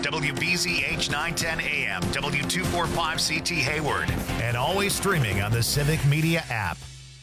WBZH 910 AM, W245CT Hayward, and always streaming on the Civic Media app.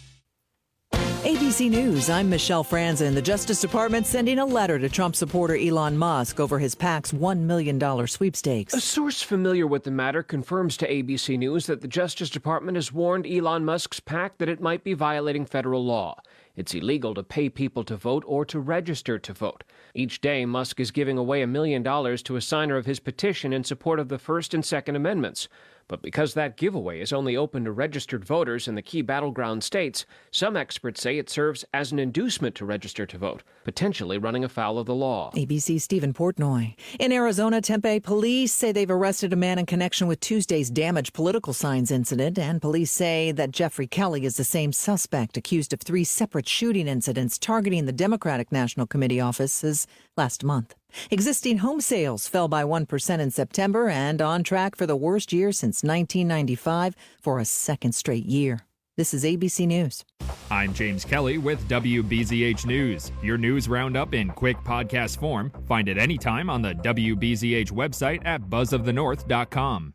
ABC News, I'm Michelle Franzen. The Justice Department sending a letter to Trump supporter Elon Musk over his PAC's $1 million sweepstakes. A source familiar with the matter confirms to ABC News that the Justice Department has warned Elon Musk's PAC that it might be violating federal law. It's illegal to pay people to vote or to register to vote. Each day, Musk is giving away $1 million to a signer of his petition in support of the First and Second Amendments. But because that giveaway is only open to registered voters in the key battleground states, some experts say it serves as an inducement to register to vote, potentially running afoul of the law. ABC's Stephen Portnoy. In Arizona, Tempe police say they've arrested a man in connection with Tuesday's damaged political signs incident, and police say that Jeffrey Kelly is the same suspect accused of 3 separate shooting incidents targeting the Democratic National Committee offices last month. Existing home sales fell by 1% in September and on track for the worst year since 1995 for a second straight year. This is ABC News. I'm James Kelly with WBZH News. Your news roundup in quick podcast form. Find it anytime on the WBZH website at buzzofthenorth.com.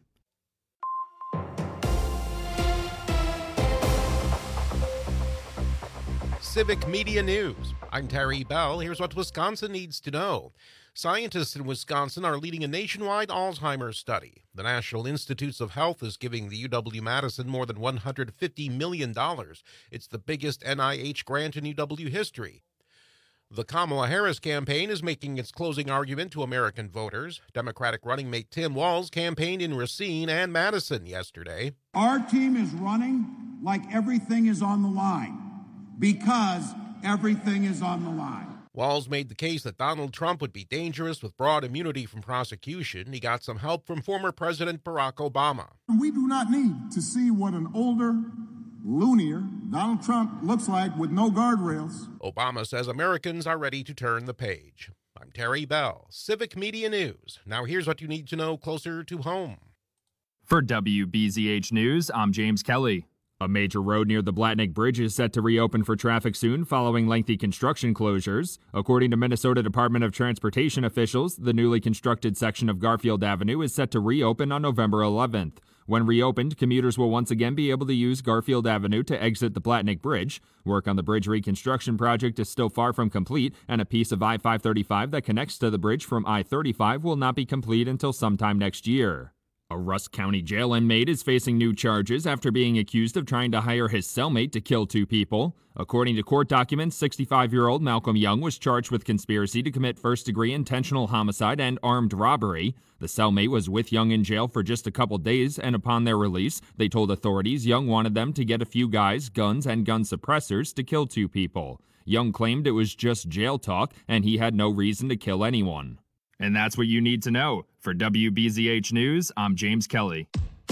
Civic Media News. I'm Terry Bell. Here's what Wisconsin needs to know. Scientists in Wisconsin are leading a nationwide Alzheimer's study. The National Institutes of Health is giving the UW-Madison more than $150 million. It's the biggest NIH grant in UW history. The Kamala Harris campaign is making its closing argument to American voters. Democratic running mate Tim Walz campaigned in Racine and Madison yesterday. Our team is running like everything is on the line, because everything is on the line. Walz made the case that Donald Trump would be dangerous with broad immunity from prosecution. He got some help from former President Barack Obama. We do not need to see what an older, loonier Donald Trump looks like with no guardrails. Obama says Americans are ready to turn the page. I'm Terry Bell, Civic Media News. Now here's what you need to know closer to home. For WBZH News, I'm James Kelly. A major road near the Blatnick Bridge is set to reopen for traffic soon following lengthy construction closures. According to Minnesota Department of Transportation officials, the newly constructed section of Garfield Avenue is set to reopen on November 11th. When reopened, commuters will once again be able to use Garfield Avenue to exit the Blatnick Bridge. Work on the bridge reconstruction project is still far from complete, and a piece of I-535 that connects to the bridge from I-35 will not be complete until sometime next year. A Rusk County jail inmate is facing new charges after being accused of trying to hire his cellmate to kill 2 people. According to court documents, 65-year-old Malcolm Young was charged with conspiracy to commit first-degree intentional homicide and armed robbery. The cellmate was with Young in jail for just a couple days, and upon their release, they told authorities Young wanted them to get a few guys, guns, and gun suppressors to kill 2 people. Young claimed it was just jail talk, and he had no reason to kill anyone. And that's what you need to know. For WBZH News, I'm James Kelly.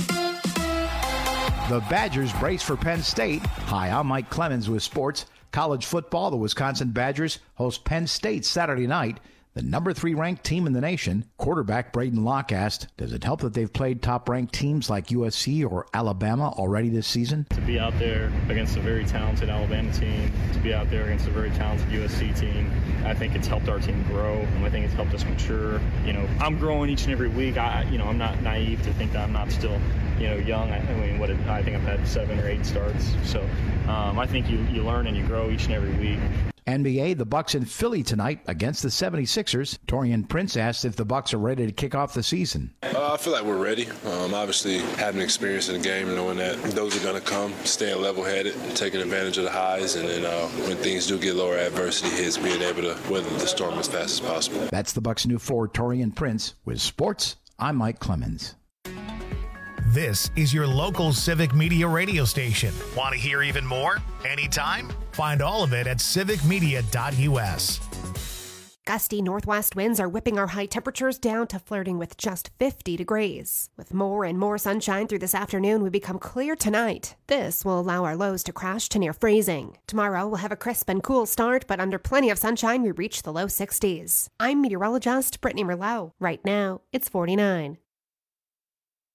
The Badgers brace for Penn State. Hi, I'm Mike Clemens with sports. College football, the Wisconsin Badgers host Penn State Saturday night. The number 3 ranked team in the nation. Quarterback Braden Locke asked, does it help that they've played top-ranked teams like USC or Alabama already this season? To be out there against a very talented Alabama team, to be out there against a very talented USC team, I think it's helped our team grow, and I think it's helped us mature. You know, I'm growing each and every week. I'm not naive to think that I'm not still, young. I think I've had 7 or 8 starts. So I think you learn and you grow each and every week. NBA, the Bucks in Philly tonight against the 76ers. Torian Prince asked if the Bucks are ready to kick off the season. I feel like we're ready. Obviously, having experience in the game, knowing that those are going to come, staying level-headed, taking advantage of the highs, and then when things do get lower, adversity hits, being able to weather the storm as fast as possible. That's the Bucks' new forward, Torian Prince. With sports, I'm Mike Clemens. This is your local Civic Media radio station. Want to hear even more? Anytime? Find all of it at civicmedia.us. Gusty northwest winds are whipping our high temperatures down to flirting with just 50 degrees. With more and more sunshine through this afternoon, we become clear tonight. This will allow our lows to crash to near freezing. Tomorrow, we'll have a crisp and cool start, but under plenty of sunshine, we reach the low 60s. I'm meteorologist Brittany Merlot. Right now, it's 49.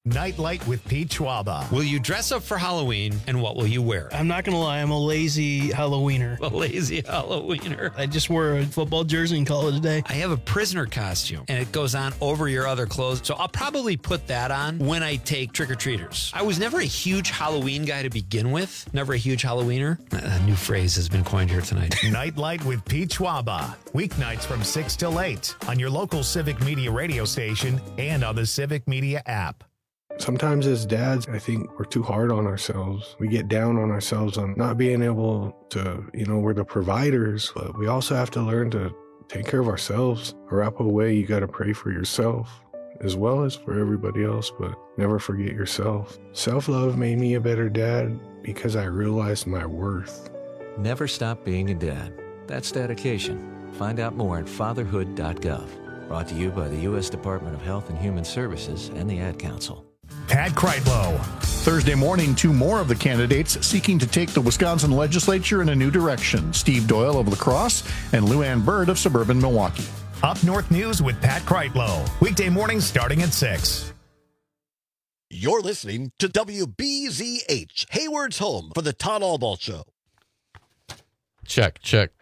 Nightlight with Pete Schwaba. Will you dress up for Halloween, and what will you wear? I'm not going to lie, I'm a lazy Halloweener. A lazy Halloweener. I just wear a football jersey and call it a day. I have a prisoner costume, and it goes on over your other clothes, so I'll probably put that on when I take trick-or-treaters. I was never a huge Halloween guy to begin with. Never a huge Halloweener. A new phrase has been coined here tonight. Nightlight with Pete Schwaba. Weeknights from 6 till 8 on your local Civic Media radio station and on the Civic Media app. Sometimes as dads, I think we're too hard on ourselves. We get down on ourselves on not being able to, we're the providers, but we also have to learn to take care of ourselves. Wrap away, you got to pray for yourself as well as for everybody else, but never forget yourself. Self-love made me a better dad because I realized my worth. Never stop being a dad. That's dedication. Find out more at fatherhood.gov. Brought to you by the U.S. Department of Health and Human Services and the Ad Council. Pat Kreitlow. Thursday morning, two more of the candidates seeking to take the Wisconsin legislature in a new direction. Steve Doyle of La Crosse and Lou Ann Bird of suburban Milwaukee. Up North News with Pat Kreitlow. Weekday mornings starting at 6. You're listening to WBZH, Hayward's home for the Todd Albaugh Show. Check.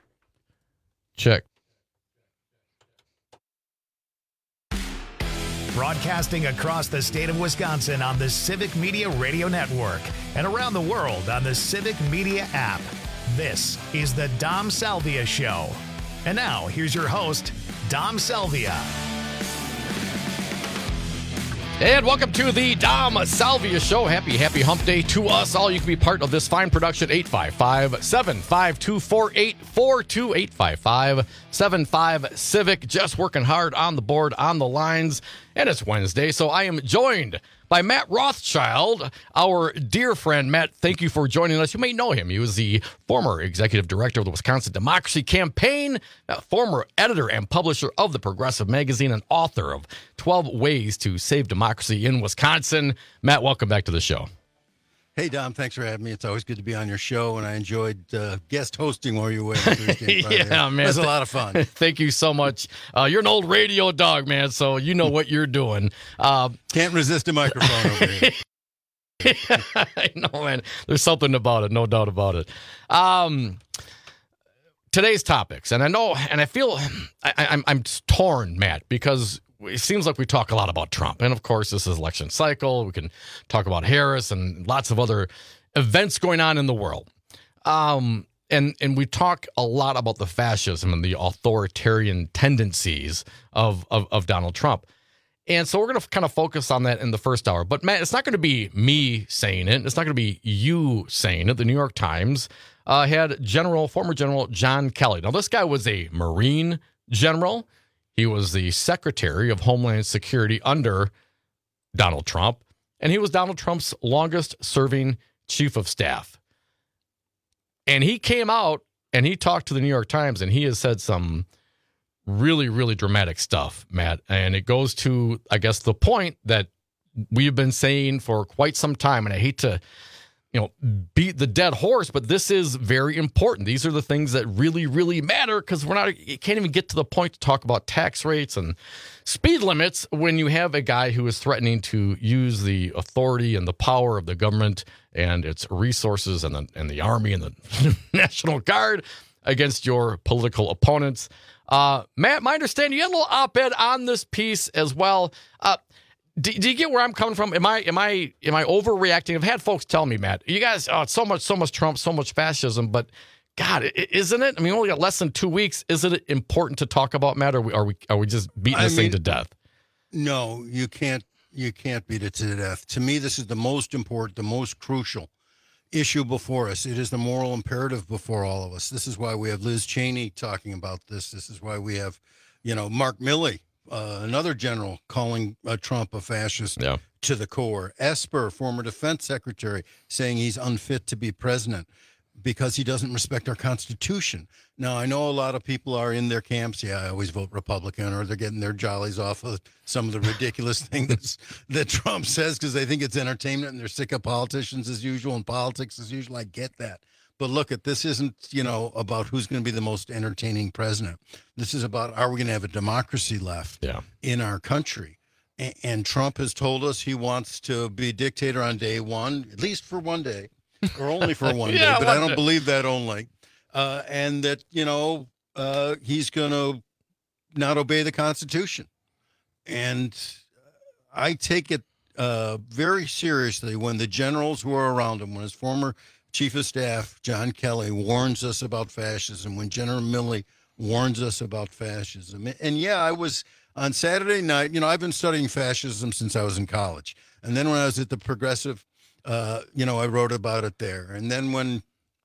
Broadcasting across the state of Wisconsin on the Civic Media Radio Network and around the world on the Civic Media app. This is the Dom Salvia Show. And now, here's your host, Dom Salvia. And welcome to the Dom Salvia Show. Happy hump day to us all. You can be part of this fine production. 855-752-4842. 855-75-CIVIC. Just working hard on the board, on the lines. And it's Wednesday, so I am joined by Matt Rothschild, our dear friend. Matt, thank you for joining us. You may know him. He was the former executive director of the Wisconsin Democracy Campaign, former editor and publisher of the Progressive Magazine, and author of 12 Ways to Save Democracy in Wisconsin. Matt, welcome back to the show. Hey, Dom, thanks for having me. It's always good to be on your show, and I enjoyed guest hosting while you were away on Thursday and Friday. Yeah, man. It was a lot of fun. Thank you so much. You're an old radio dog, man, so you know what you're doing. Can't resist a microphone over here. I know, man. There's something about it, no doubt about it. Today's topics, and I know, and I feel I'm torn, Matt, because it seems like we talk a lot about Trump. And, of course, this is election cycle. We can talk about Harris and lots of other events going on in the world. And we talk a lot about the fascism and the authoritarian tendencies of Donald Trump. And so we're going to kind of focus on that in the first hour. But, Matt, it's not going to be me saying it. It's not going to be you saying it. The New York Times had former General John Kelly. Now, this guy was a Marine general. He was the Secretary of Homeland Security under Donald Trump, and he was Donald Trump's longest-serving chief of staff. And he came out and he talked to the New York Times, and he has said some really, really dramatic stuff, Matt. And it goes to, I guess, the point that we've been saying for quite some time, and I hate to beat the dead horse, but this is very important. These are the things that really, really matter, because you can't even get to the point to talk about tax rates and speed limits when you have a guy who is threatening to use the authority and the power of the government and its resources and the Army and the National Guard against your political opponents. Matt, my understanding, you had a little op-ed on this piece as well. Do you get where I'm coming from? Am I overreacting? I've had folks tell me, Matt, you guys, it's so much Trump, so much fascism, but God, isn't it? I mean, we only got less than 2 weeks. Isn't it important to talk about, Matt? Or are we just beating this thing to death? No, you can't beat it to death. To me, this is the most important, the most crucial issue before us. It is the moral imperative before all of us. This is why we have Liz Cheney talking about this. This is why we have, Mark Milley, another general, calling Trump a fascist to the core. Esper, former defense secretary, saying he's unfit to be president because he doesn't respect our Constitution. Now, I know a lot of people are in their camps. Yeah, I always vote Republican, or they're getting their jollies off of some of the ridiculous things that Trump says because they think it's entertainment and they're sick of politicians as usual and politics as usual. I get that. But look, this isn't, about who's going to be the most entertaining president. This is about, are we going to have a democracy left in our country? And Trump has told us he wants to be dictator on day one, at least for one day, or only for one day. But I don't believe that only. And that, he's going to not obey the Constitution. And I take it very seriously when the generals who are around him, when his former chief of staff, John Kelly, warns us about fascism, when General Milley warns us about fascism. And yeah, I was on Saturday night, I've been studying fascism since I was in college. And then when I was at the Progressive, I wrote about it there. And then when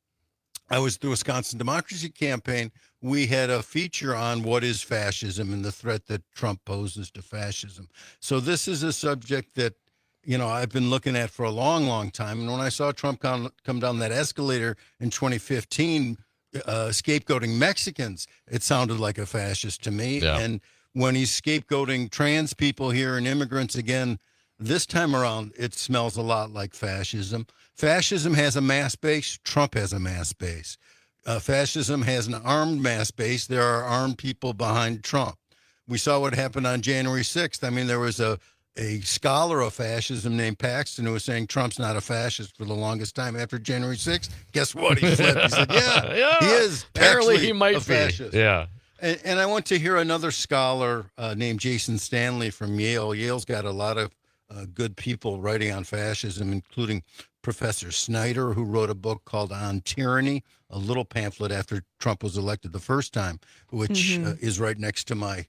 I was at the Wisconsin Democracy Campaign, we had a feature on what is fascism and the threat that Trump poses to fascism. So this is a subject that, I've been looking at for a long, long time. And when I saw Trump come down that escalator in 2015, scapegoating Mexicans, it sounded like a fascist to me. Yeah. And when he's scapegoating trans people here and immigrants again, this time around, it smells a lot like fascism. Fascism has a mass base. Trump has a mass base. Fascism has an armed mass base. There are armed people behind Trump. We saw what happened on January 6th. I mean, there was a scholar of fascism named Paxton who was saying Trump's not a fascist for the longest time. After January 6th, guess what? He flipped. He said, yeah, he is. Apparently actually he might a fascist. be. Yeah. And I want to hear another scholar named Jason Stanley from Yale. Yale's got a lot of good people writing on fascism, including Professor Snyder, who wrote a book called On Tyranny, a little pamphlet after Trump was elected the first time, which is right next to my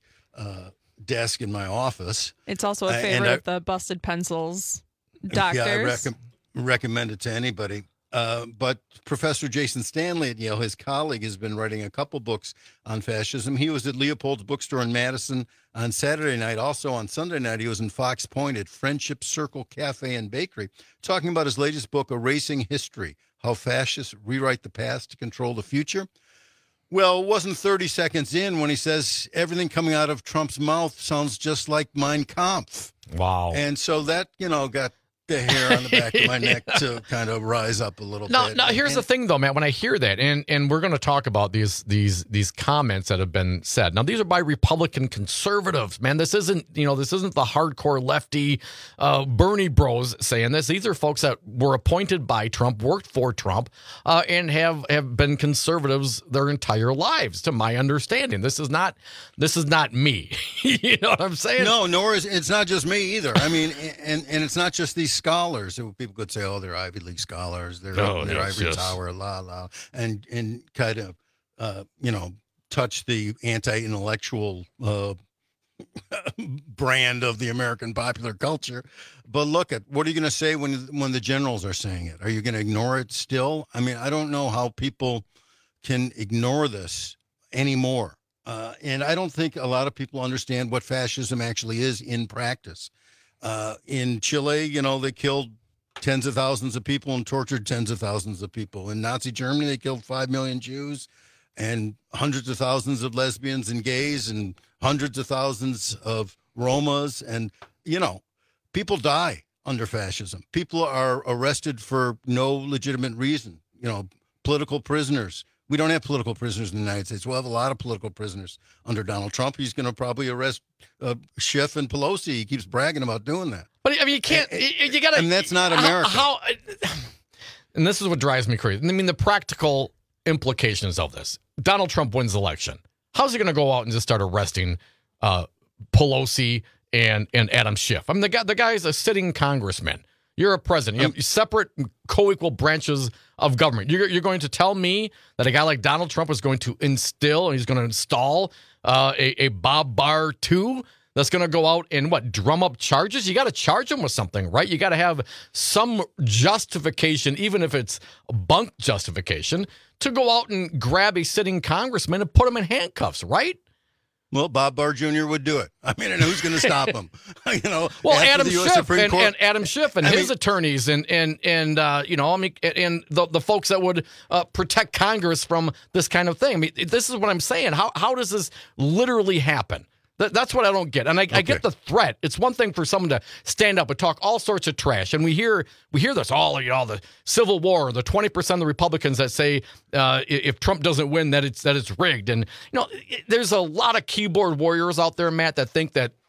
desk in my office. It's also a favorite of the Busted Pencils doctors. Yeah, I recommend it to anybody. But Professor Jason Stanley at Yale, his colleague, has been writing a couple books on fascism. He was at Leopold's Bookstore in Madison on Saturday night. Also on Sunday night, he was in Fox Point at Friendship Circle Cafe and Bakery, talking about his latest book, Erasing History, How Fascists Rewrite the Past to Control the Future. Well, it wasn't 30 seconds in when he says everything coming out of Trump's mouth sounds just like Mein Kampf. Wow. And so that, got the hair on the back of my neck to kind of rise up a little bit. Now, here's the thing, though, Matt. When I hear that, and we're going to talk about these comments that have been said. Now, these are by Republican conservatives, man. This isn't the hardcore lefty Bernie bros saying this. These are folks that were appointed by Trump, worked for Trump, and have been conservatives their entire lives, to my understanding. This is not me. You know what I'm saying? No, nor is it's not just me either. I mean, and it's not just these scholars. People could say, "Oh, they're Ivy League scholars. They're Ivory Tower, and kind of, touch the anti-intellectual brand of the American popular culture." But look at what are you going to say when the generals are saying it? Are you going to ignore it still? I mean, I don't know how people can ignore this anymore. And I don't think a lot of people understand what fascism actually is in practice. In Chile, they killed tens of thousands of people and tortured tens of thousands of people. In Nazi Germany, they killed 5 million Jews and hundreds of thousands of lesbians and gays and hundreds of thousands of Romas. And, people die under fascism. People are arrested for no legitimate reason, political prisoners. We don't have political prisoners in the United States. We'll have a lot of political prisoners under Donald Trump. He's going to probably arrest Schiff and Pelosi. He keeps bragging about doing that. But I mean, you can't. You got to. And that's not America. And this is what drives me crazy. I mean, the practical implications of this: Donald Trump wins the election. How's he going to go out and just start arresting Pelosi and Adam Schiff? I mean, the guy's a sitting congressman. You're a president. You have separate, co-equal branches of government. You're going to tell me that a guy like Donald Trump is going to he's going to install a Bob Barr 2 that's going to go out and drum up charges? You got to charge him with something, right? You got to have some justification, even if it's a bunk justification, to go out and grab a sitting congressman and put him in handcuffs, right? Well, Bob Barr Jr. would do it. I mean, and who's going to stop him? Well, Adam Schiff and Adam Schiff and his attorneys and the folks that would protect Congress from this kind of thing. I mean, this is what I'm saying. How does this literally happen? That's what I don't get. And I get the threat. It's one thing for someone to stand up and talk all sorts of trash. And we hear this all, the Civil War, the 20% of the Republicans that say if Trump doesn't win, that it's rigged. And, there's a lot of keyboard warriors out there, Matt, that think that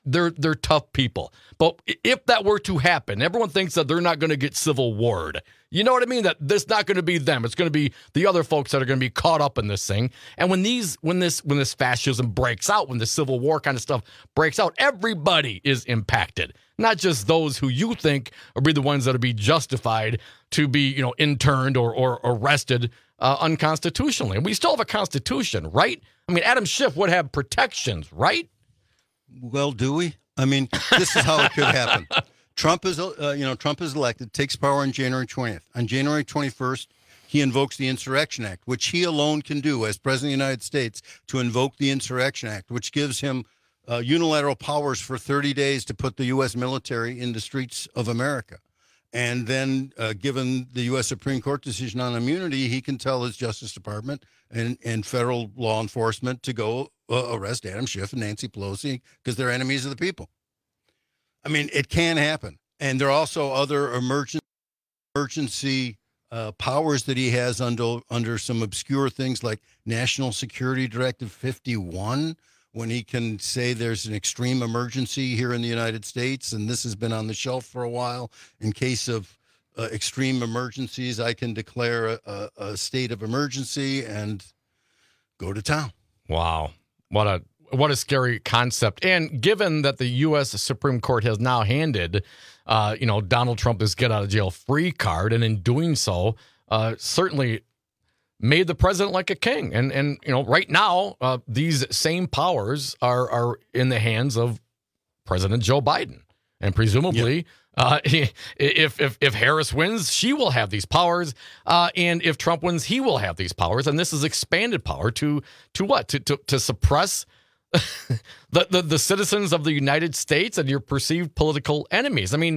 they're tough people. But if that were to happen, everyone thinks that they're not going to get civil warred. You know what I mean? That this not going to be them. It's going to be the other folks that are going to be caught up in this thing. And when this fascism breaks out, when the Civil War kind of stuff breaks out, everybody is impacted. Not just those who you think will be the ones that will be justified to be, interned or arrested unconstitutionally. And we still have a constitution, right? I mean, Adam Schiff would have protections, right? Well, do we? I mean, this is how it could happen. Trump is elected, takes power on January 20th. On January 21st, he invokes the Insurrection Act, which he alone can do as President of the United States, to invoke the Insurrection Act, which gives him unilateral powers for 30 days to put the U.S. military in the streets of America. And then, given the U.S. Supreme Court decision on immunity, he can tell his Justice Department and federal law enforcement to go arrest Adam Schiff and Nancy Pelosi because they're enemies of the people. I mean, it can happen. And there are also other emergency powers that he has under some obscure things like National Security Directive 51, when he can say there's an extreme emergency here in the United States, and this has been on the shelf for a while. In case of extreme emergencies, I can declare a state of emergency and go to town. Wow. What a scary concept. And given that the U.S. Supreme Court has now handed, Donald Trump his get out of jail free card, and in doing so, certainly made the president like a king. And right now, these same powers are in the hands of President Joe Biden. And presumably, if Harris wins, she will have these powers. And if Trump wins, he will have these powers. And this is expanded power to what? To suppress the citizens of the United States and your perceived political enemies. I mean,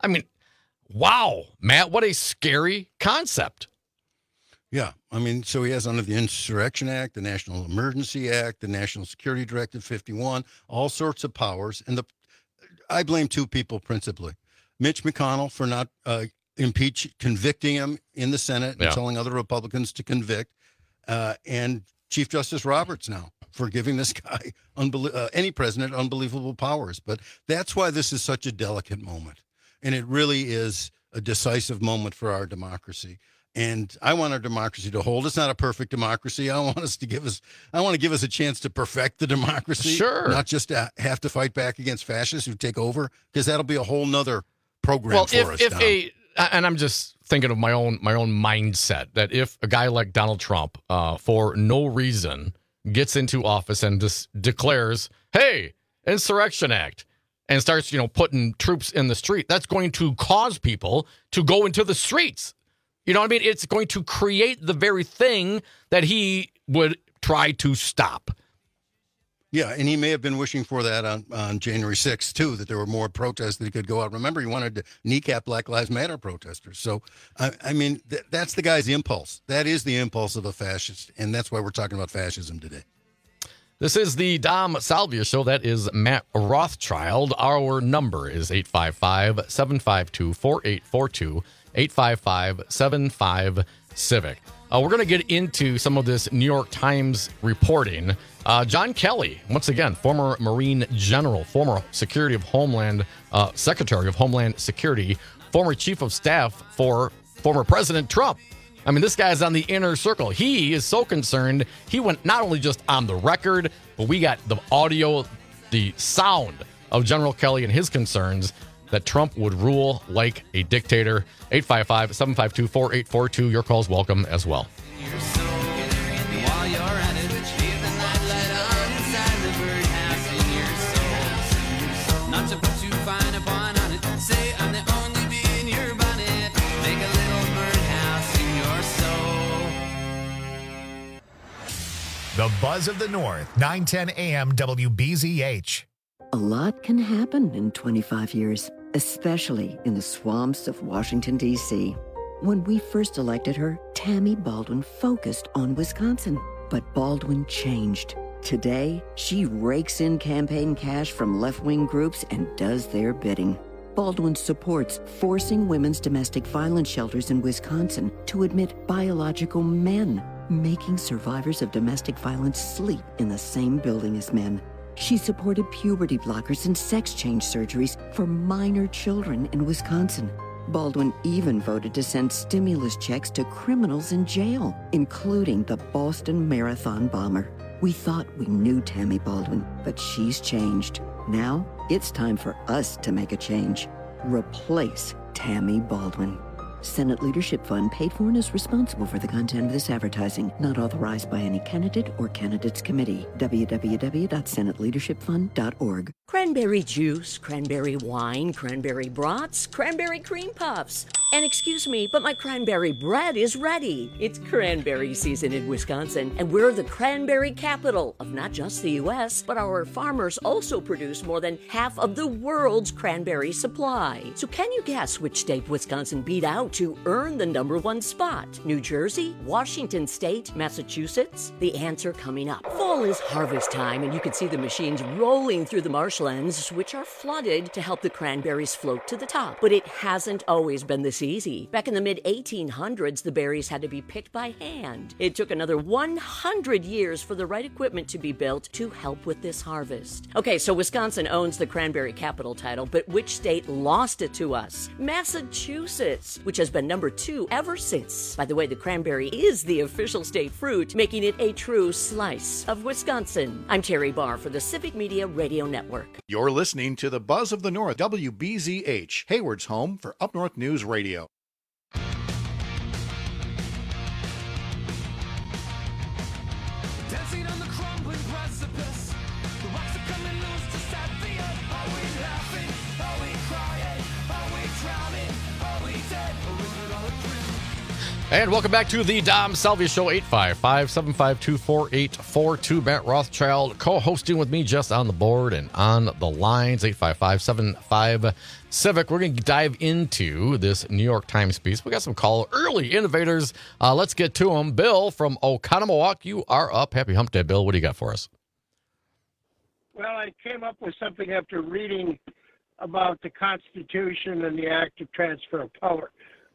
wow, Matt, what a scary concept. Yeah, I mean, so he has under the Insurrection Act, the National Emergency Act, the National Security Directive 51, all sorts of powers. And I blame two people principally. Mitch McConnell for not convicting him in the Senate and telling other Republicans to convict, and Chief Justice Roberts now for giving this guy, any president, unbelievable powers. But that's why this is such a delicate moment. And it really is a decisive moment for our democracy. And I want our democracy to hold. It's not a perfect democracy. I want to give us a chance to perfect the democracy. Sure. Not just to have to fight back against fascists who take over, because that'll be a whole nother program for us. And I'm just thinking of my own mindset, that if a guy like Donald Trump, for no reason, gets into office and just declares, hey, Insurrection Act, and starts, putting troops in the street, that's going to cause people to go into the streets. You know what I mean? It's going to create the very thing that he would try to stop. Yeah, and he may have been wishing for that on January 6th, too, that there were more protests that he could go out. Remember, he wanted to kneecap Black Lives Matter protesters. So, that's the guy's impulse. That is the impulse of a fascist, and that's why we're talking about fascism today. This is the Dom Salvia Show. That is Matt Rothschild. Our number is 855-752-4842, 855-75-CIVIC. We're going to get into some of this New York Times reporting. John Kelly, once again, former Marine General, former Secretary of Homeland Security, former Chief of Staff for former President Trump. I mean, this guy's on the inner circle. He is so concerned. He went not only just on the record, but we got the audio, the sound of General Kelly and his concerns that Trump would rule like a dictator. 855-752-4842. Your call's welcome as well. The Buzz of the North, 910 AM WBZH. A lot can happen in 25 years, especially in the swamps of Washington, D.C. When we first elected her, Tammy Baldwin focused on Wisconsin. But Baldwin changed. Today, she rakes in campaign cash from left-wing groups and does their bidding. Baldwin supports forcing women's domestic violence shelters in Wisconsin to admit biological men, making survivors of domestic violence sleep in the same building as men. She supported puberty blockers and sex change surgeries for minor children in Wisconsin. Baldwin even voted to send stimulus checks to criminals in jail, including the Boston Marathon bomber. We thought we knew Tammy Baldwin, but she's changed. Now it's time for us to make a change. Replace Tammy Baldwin. Senate Leadership Fund paid for and is responsible for the content of this advertising, not authorized by any candidate or candidates committee. www.senateleadershipfund.org. Cranberry juice, cranberry wine, cranberry brats, cranberry cream puffs. And excuse me, but my cranberry bread is ready. It's cranberry season in Wisconsin, and we're the cranberry capital of not just the U.S., but our farmers also produce more than half of the world's cranberry supply. So can you guess which state Wisconsin beat out to earn the #1 spot? New Jersey, Washington State, Massachusetts? The answer coming up. Fall is harvest time, and you can see the machines rolling through the marshlands, which are flooded to help the cranberries float to the top. But it hasn't always been this easy. Back in the mid-1800s, the berries had to be picked by hand. It took another 100 years for the right equipment to be built to help with this harvest. Okay, so Wisconsin owns the cranberry capital title, but which state lost it to us? Massachusetts, which has been #2 ever since. By the way, the cranberry is the official state fruit, making it a true slice of Wisconsin. I'm Terry Barr for the Civic Media Radio Network. You're listening to the Buzz of the North, WBZH, Hayward's home for Up North News Radio. Dancing on the crumbling precipice, the rocks are coming loose to set the earth. Are we laughing? Are we crying? Are we drowning? Are we dead? Or is it all a dream? And welcome back to the Dom Salvia Show, 855-752-4842. Matt Rothschild co-hosting with me just on the board and on the lines, 855-75-CIVIC. We're going to dive into this New York Times piece. We got some early innovators. Let's get to them. Bill from Oconomowoc, you are up. Happy Hump Day, Bill. What do you got for us? Well, I came up with something after reading about the Constitution and the Act of Transfer of Power.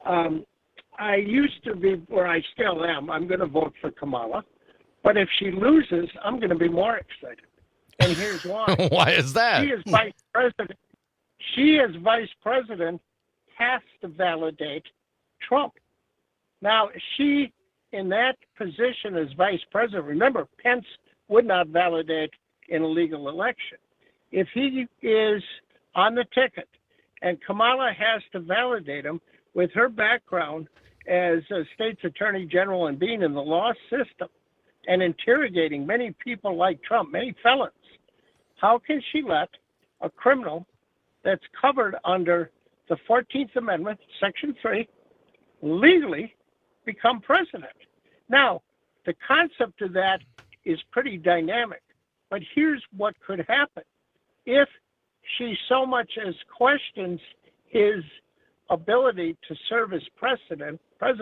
I used to be, or I still am, I'm going to vote for Kamala. But if she loses, I'm going to be more excited. And here's why. Why is that? She is vice president. She, as vice president, has to validate Trump. Now, she, in that position as vice president, remember, Pence would not validate in a legal election. If he is on the ticket and Kamala has to validate him with her background as a state's attorney general and being in the law system and interrogating many people like Trump, many felons, how can she let a criminal that's covered under the 14th Amendment, Section 3, legally become president? Now, the concept of that is pretty dynamic, but here's what could happen. If she so much as questions his ability to serve as president,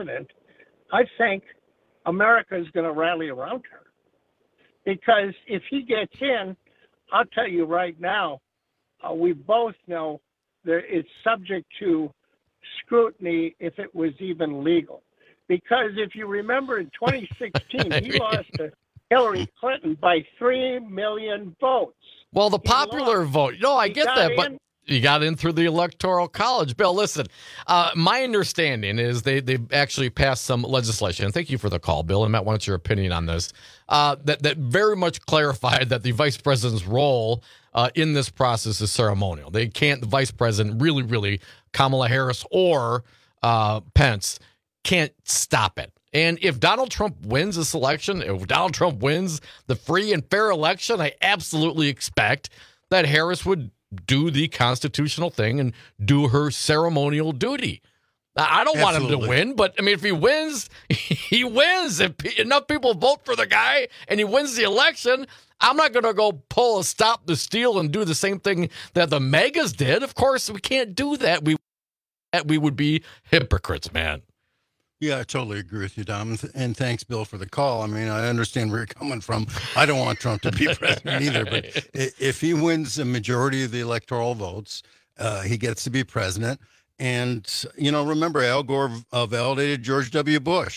I think America is going to rally around her. Because if he gets in, I'll tell you right now, we both know that it's subject to scrutiny if it was even legal. Because if you remember in 2016, he lost to Hillary Clinton by 3 million votes. Well, the popular vote. No, I get that, but you got in through the Electoral College. Bill, listen, my understanding is they've actually passed some legislation. And thank you for the call, Bill. And Matt, what's your opinion on this? That very much clarified that the vice president's role in this process is ceremonial. They can't, the vice president, really, Kamala Harris or Pence, can't stop it. And if Donald Trump wins this election, if Donald Trump wins the free and fair election, I absolutely expect that Harris would do the constitutional thing and do her ceremonial duty. I don't want him to win, but I mean, if he wins, he wins. If enough people vote for the guy and he wins the election, I'm not going to go pull a stop the steal and do the same thing that the megas did. Of course, we can't do that. We would be hypocrites, man. Yeah, I totally agree with you, Dom. And thanks, Bill, for the call. I mean, I understand where you're coming from. I don't want Trump to be president either. But if he wins a majority of the electoral votes, he gets to be president. And, remember, Al Gore validated George W. Bush.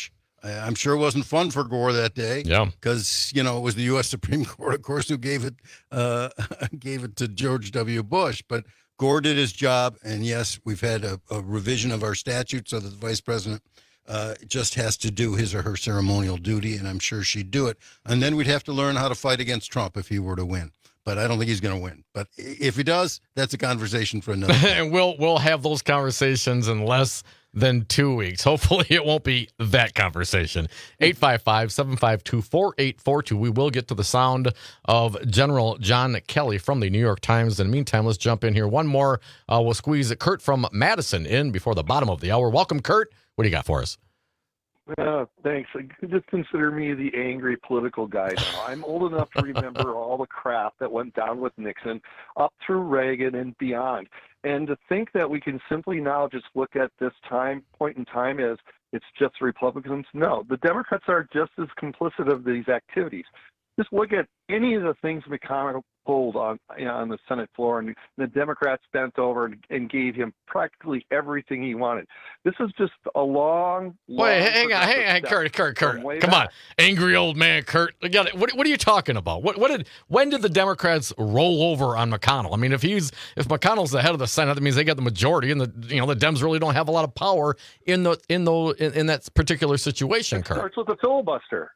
I'm sure it wasn't fun for Gore that day. Yeah. Because, it was the U.S. Supreme Court, of course, who gave it to George W. Bush. But Gore did his job. And, yes, we've had a revision of our statute so that the vice president just has to do his or her ceremonial duty. And I'm sure she'd do it. And then we'd have to learn how to fight against Trump if he were to win. But I don't think he's going to win. But if he does, that's a conversation for another day. And we'll have those conversations in less than 2 weeks. Hopefully it won't be that conversation. 855-752-4842. We will get to the sound of General John Kelly from the New York Times. In the meantime, let's jump in here. One more. We'll squeeze Kurt from Madison in before the bottom of the hour. Welcome, Kurt. What do you got for us? Thanks. Just consider me the angry political guy now. I'm old enough to remember all the crap that went down with Nixon up through Reagan and beyond. And to think that we can simply now just look at this point in time as it's just Republicans, no. The Democrats are just as complicit of these activities. Just look at any of the things McConnell pulled on the Senate floor, and the Democrats bent over and gave him practically everything he wanted. This is just a long. Wait, hang on, Kurt. Come on, angry old man, Kurt. What are you talking about? When did the Democrats roll over on McConnell? I mean, if McConnell's the head of the Senate, that means they got the majority, and the Dems really don't have a lot of power in that particular situation. Kurt, it starts with a filibuster.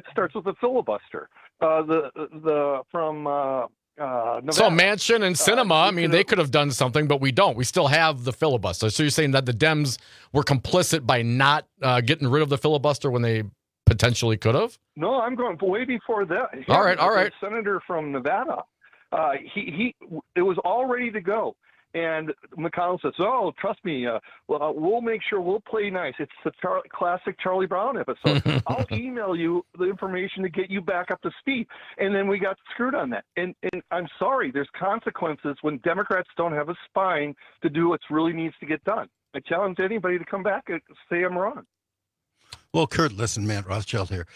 Nevada. So Manchin and Sinema, I mean, they could have done something, but we don't. We still have the filibuster. So you're saying that the Dems were complicit by not getting rid of the filibuster when they potentially could have? No, I'm going way before that. All right. The senator from Nevada, it was all ready to go. And McConnell says, "Oh, trust me, we'll make sure we'll play nice." It's the classic Charlie Brown episode. I'll email you the information to get you back up to speed. And then we got screwed on that. And I'm sorry, there's consequences when Democrats don't have a spine to do what really needs to get done. I challenge anybody to come back and say I'm wrong. Well, Kurt, listen, Matt Rothschild here.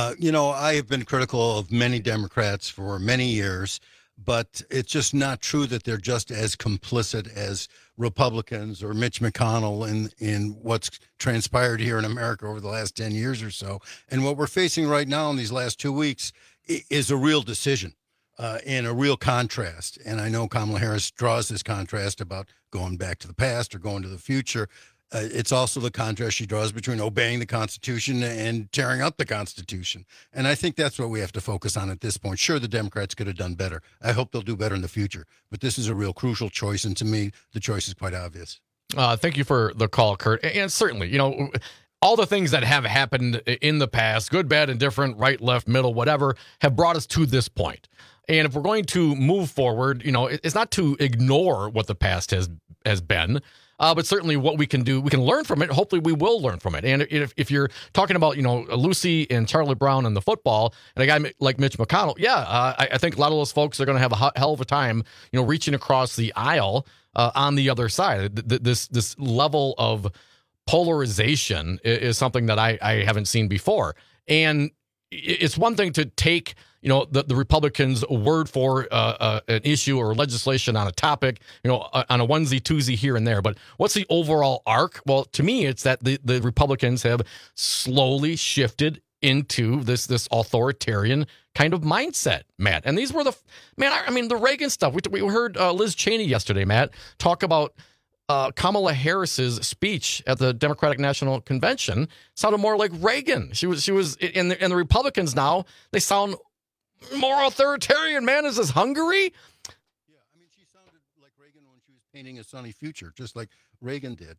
I have been critical of many Democrats for many years. But it's just not true that they're just as complicit as Republicans or Mitch McConnell in what's transpired here in America over the last 10 years or so. And what we're facing right now in these last 2 weeks is a real decision and a real contrast. And I know Kamala Harris draws this contrast about going back to the past or going to the future. It's also the contrast she draws between obeying the Constitution and tearing up the Constitution. And I think that's what we have to focus on at this point. Sure, the Democrats could have done better. I hope they'll do better in the future. But this is a real crucial choice, and to me, the choice is quite obvious. Thank you for the call, Kurt. And certainly, all the things that have happened in the past, good, bad, and different, right, left, middle, whatever, have brought us to this point. And if we're going to move forward, it's not to ignore what the past has been. But certainly what we can do, we can learn from it. Hopefully we will learn from it. And if you're talking about, Lucy and Charlie Brown and the football and a guy like Mitch McConnell, I think a lot of those folks are going to have a hell of a time, reaching across the aisle on the other side. This level of polarization is something that I haven't seen before. And it's one thing to take the Republicans' word for an issue or legislation on a topic, on a onesie, twosie here and there. But what's the overall arc? Well, to me, it's that the Republicans have slowly shifted into this authoritarian kind of mindset, Matt. And these were the Reagan stuff. We heard Liz Cheney yesterday, Matt, talk about Kamala Harris's speech at the Democratic National Convention sounded more like Reagan. She was, and the Republicans now, they sound more authoritarian. Man, is this Hungary? Yeah, she sounded like Reagan when she was painting a sunny future, just like Reagan did.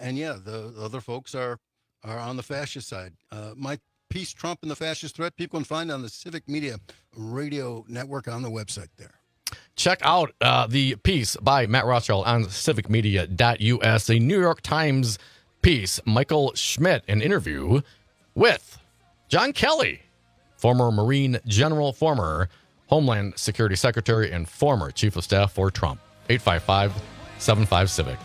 The other folks are on the fascist side. My piece, Trump and the Fascist Threat, people can find on the Civic Media Radio Network on the website there. Check out the piece by Matt Rothschild on civicmedia.us, the New York Times piece, Michael Schmidt, an interview with John Kelly, former Marine General, former Homeland Security Secretary, and former Chief of Staff for Trump. 855-75-CIVIC.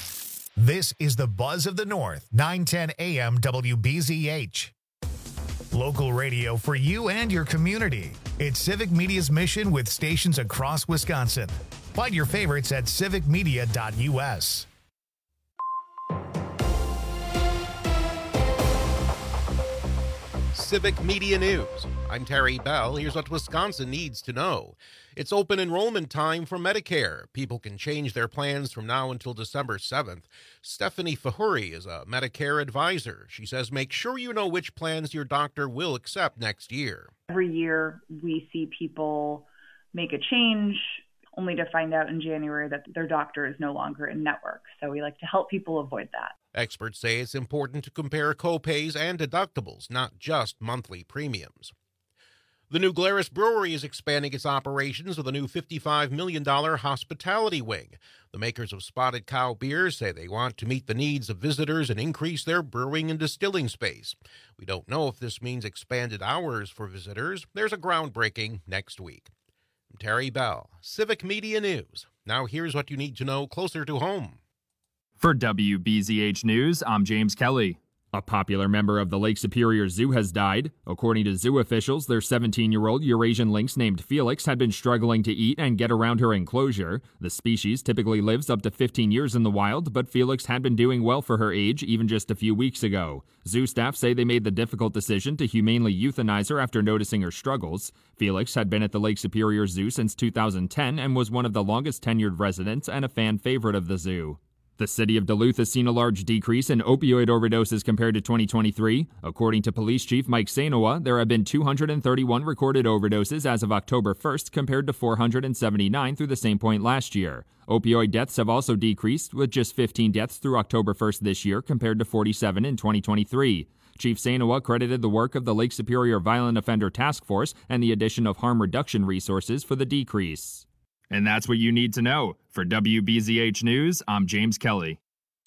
This is the Buzz of the North, 910 AM WBZH. Local radio for you and your community. It's Civic Media's mission with stations across Wisconsin. Find your favorites at civicmedia.us. Civic Media News. I'm Terry Bell. Here's what Wisconsin needs to know. It's open enrollment time for Medicare. People can change their plans from now until December 7th. Stephanie Fahuri is a Medicare advisor. She says make sure you know which plans your doctor will accept next year. Every year we see people make a change only to find out in January that their doctor is no longer in network. So we like to help people avoid that. Experts say it's important to compare copays and deductibles, not just monthly premiums. The New Glarus Brewery is expanding its operations with a new $55 million hospitality wing. The makers of Spotted Cow beers say they want to meet the needs of visitors and increase their brewing and distilling space. We don't know if this means expanded hours for visitors. There's a groundbreaking next week. I'm Terry Bell, Civic Media News. Now here's what you need to know closer to home. For WBZH News, I'm James Kelly. A popular member of the Lake Superior Zoo has died. According to zoo officials, their 17-year-old Eurasian lynx named Felix had been struggling to eat and get around her enclosure. The species typically lives up to 15 years in the wild, but Felix had been doing well for her age even just a few weeks ago. Zoo staff say they made the difficult decision to humanely euthanize her after noticing her struggles. Felix had been at the Lake Superior Zoo since 2010 and was one of the longest tenured residents and a fan favorite of the zoo. The city of Duluth has seen a large decrease in opioid overdoses compared to 2023. According to Police Chief Mike Sainoa, there have been 231 recorded overdoses as of October 1st compared to 479 through the same point last year. Opioid deaths have also decreased, with just 15 deaths through October 1st this year compared to 47 in 2023. Chief Sainoa credited the work of the Lake Superior Violent Offender Task Force and the addition of harm reduction resources for the decrease. And that's what you need to know. For WBZH News, I'm James Kelly.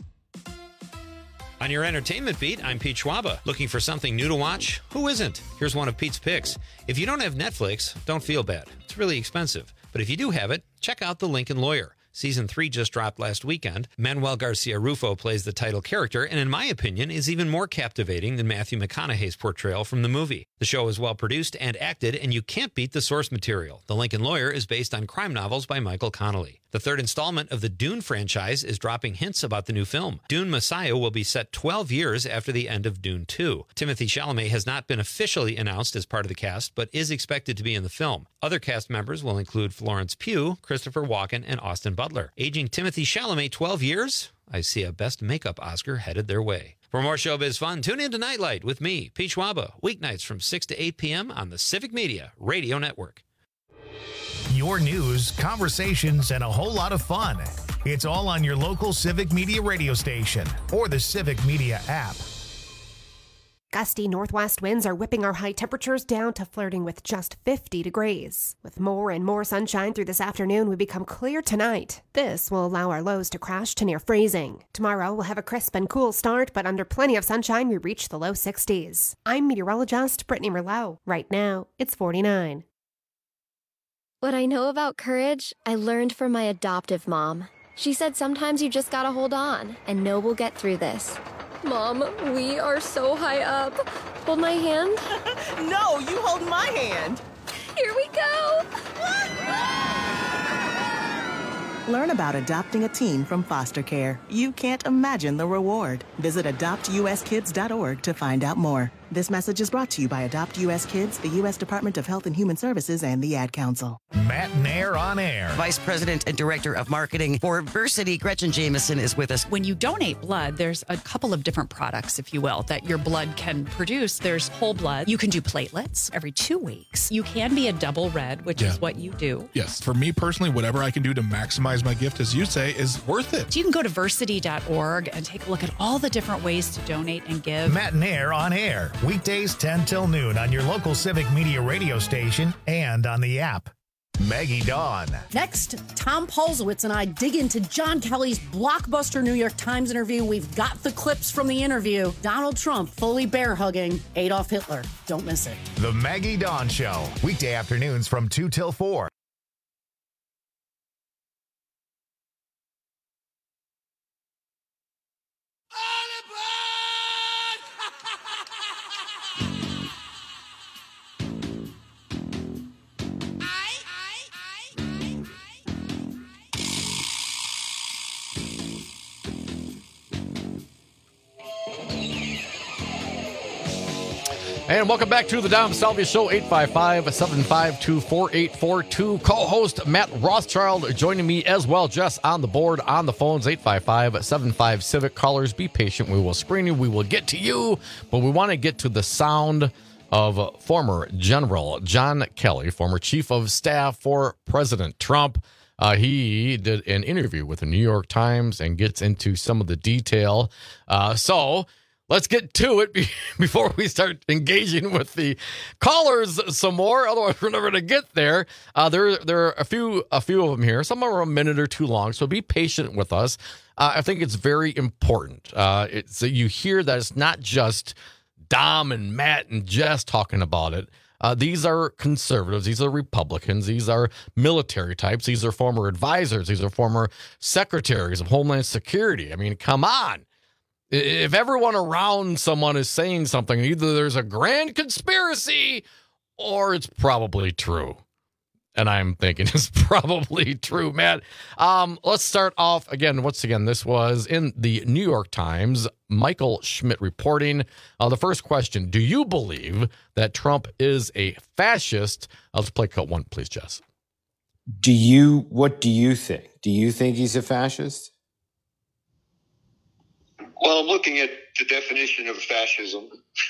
On your entertainment beat, I'm Pete Schwaba. Looking for something new to watch? Who isn't? Here's one of Pete's picks. If you don't have Netflix, don't feel bad. It's really expensive. But if you do have it, check out The Lincoln Lawyer. Season 3 just dropped last weekend. Manuel Garcia Rufo plays the title character, and in my opinion, is even more captivating than Matthew McConaughey's portrayal from the movie. The show is well produced and acted, and you can't beat the source material. The Lincoln Lawyer is based on crime novels by Michael Connelly. The third installment of the Dune franchise is dropping hints about the new film. Dune Messiah will be set 12 years after the end of Dune 2. Timothée Chalamet has not been officially announced as part of the cast, but is expected to be in the film. Other cast members will include Florence Pugh, Christopher Walken, and Austin Butler. Aging Timothée Chalamet 12 years? I see a Best Makeup Oscar headed their way. For more showbiz fun, tune in to Nightlight with me, Pete Schwaba, weeknights from 6 to 8 p.m. on the Civic Media Radio Network. Your news, conversations, and a whole lot of fun. It's all on your local Civic Media radio station or the Civic Media app. Gusty northwest winds are whipping our high temperatures down to flirting with just 50 degrees. With more and more sunshine through this afternoon, we become clear tonight. This will allow our lows to crash to near freezing. Tomorrow, we'll have a crisp and cool start, but under plenty of sunshine, we reach the low 60s. I'm meteorologist Brittany Merlot. Right now, it's 49. What I know about courage, I learned from my adoptive mom. She said sometimes you just gotta hold on and know we'll get through this. Mom, we are so high up. Hold my hand. No, you hold my hand. Here we go. Learn about adopting a teen from foster care. You can't imagine the reward. Visit adoptuskids.org to find out more. This message is brought to you by Adopt U.S. Kids, the U.S. Department of Health and Human Services, and the Ad Council. Matt Nair on air. Vice President and Director of Marketing for Versity, Gretchen Jameson, is with us. When you donate blood, there's a couple of different products, if you will, that your blood can produce. There's whole blood. You can do platelets every 2 weeks. You can be a double red, which is what you do. Yes. For me personally, whatever I can do to maximize my gift, as you say, is worth it. So you can go to versity.org and take a look at all the different ways to donate and give. Matt Nair on air. Weekdays 10 till noon on your local Civic Media radio station and on the app. Maggie Dawn. Next, Tom Paulsowitz and I dig into John Kelly's blockbuster New York Times interview. We've got the clips from the interview. Donald Trump fully bear hugging Adolf Hitler. Don't miss it. The Maggie Dawn Show. Weekday afternoons from 2 till 4. And welcome back to the Dom Salvia Show, 855-752-4842. Co-host Matt Rothschild joining me as well, just on the board, on the phones, 855-75-CIVIC. Callers, be patient. We will screen you. We will get to you. But we want to get to the sound of former General John Kelly, former Chief of Staff for President Trump. He did an interview with the New York Times and gets into some of the detail. So let's get to it before we start engaging with the callers some more. Otherwise, we're never going to get there. There are a few of them here. Some are a minute or two long, so be patient with us. I think it's very important. It's you hear that it's not just Dom and Matt and Jess talking about it. These are conservatives. These are Republicans. These are military types. These are former advisors. These are former secretaries of Homeland Security. I mean, come on. If everyone around someone is saying something, either there's a grand conspiracy or it's probably true. And I'm thinking it's probably true, Matt. Let's start off again. Once again, this was in the New York Times. Michael Schmidt reporting. The first question, do you believe that Trump is a fascist? Let's play cut one, please, Jess. What do you think? Do you think he's a fascist? Well, I'm looking at the definition of fascism.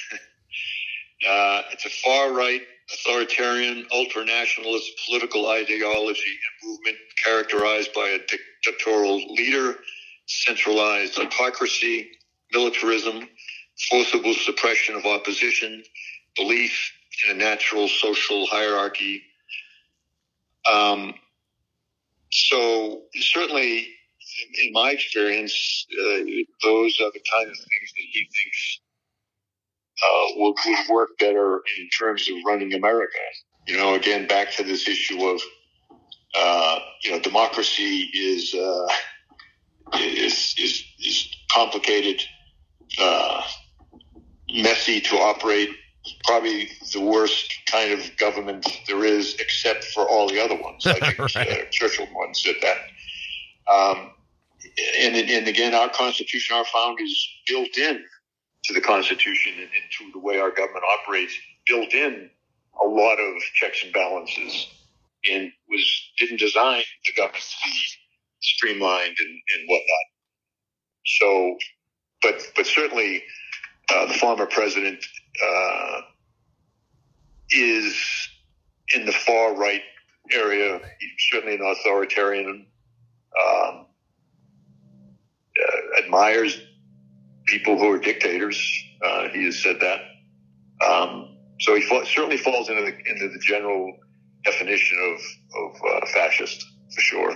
It's a far-right, authoritarian, ultranationalist political ideology and movement characterized by a dictatorial leader, centralized autocracy, militarism, forcible suppression of opposition, belief in a natural social hierarchy. So certainly, in my experience, those are the kind of things that he thinks would work better in terms of running America. You know, again, back to this issue of, democracy is complicated, messy to operate. Probably the worst kind of government there is, except for all the other ones. I think Churchill once said that. And again, our Constitution, our founders built in to the Constitution and to the way our government operates, built in a lot of checks and balances, and didn't design the government to be streamlined and whatnot. So, but certainly the former president is in the far right area. He's certainly an authoritarian. Admires people who are dictators. He has said that. So he certainly falls into the general definition of fascist, for sure.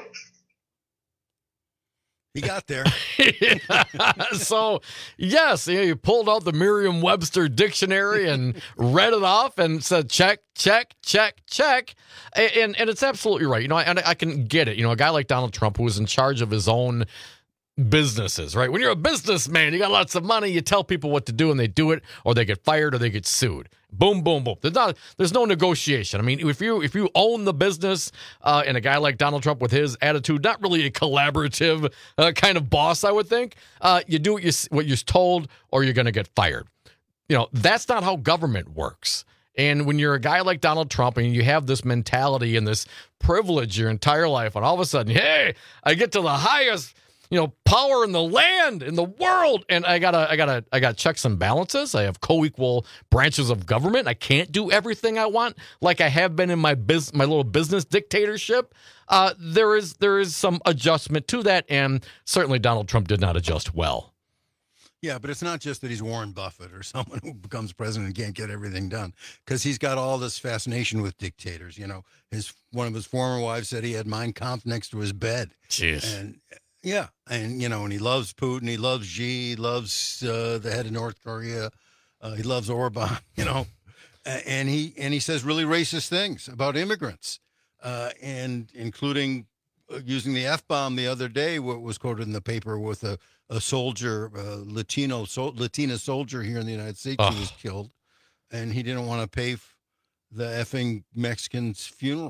He got there. So, yes, you pulled out the Merriam-Webster dictionary and read it off and said, check, check, check, check. And it's absolutely right. You know, and I can get it. You know, a guy like Donald Trump, who was in charge of his own businesses, right? When you're a businessman, you got lots of money, you tell people what to do and they do it, or they get fired or they get sued. Boom, boom, boom. There's no negotiation. I mean, if you own the business, and a guy like Donald Trump with his attitude, not really a collaborative kind of boss, I would think, you do what you're told or you're going to get fired. You know, that's not how government works. And when you're a guy like Donald Trump and you have this mentality and this privilege your entire life, and all of a sudden, hey, I get to the highest power in the land, in the world, and I got checks and balances. I have co-equal branches of government. I can't do everything I want like I have been in my little business dictatorship. There is some adjustment to that, and certainly Donald Trump did not adjust well. Yeah, but it's not just that he's Warren Buffett or someone who becomes president and can't get everything done, because he's got all this fascination with dictators. You know, one of his former wives said he had Mein Kampf next to his bed. Jeez. And yeah, and and he loves Putin, he loves Xi, he loves the head of North Korea, he loves Orban, and he says really racist things about immigrants, and including using the F-bomb the other day. What was quoted in the paper with a soldier, Latina soldier here in the United States who was killed, and he didn't want to pay the effing Mexican's funeral.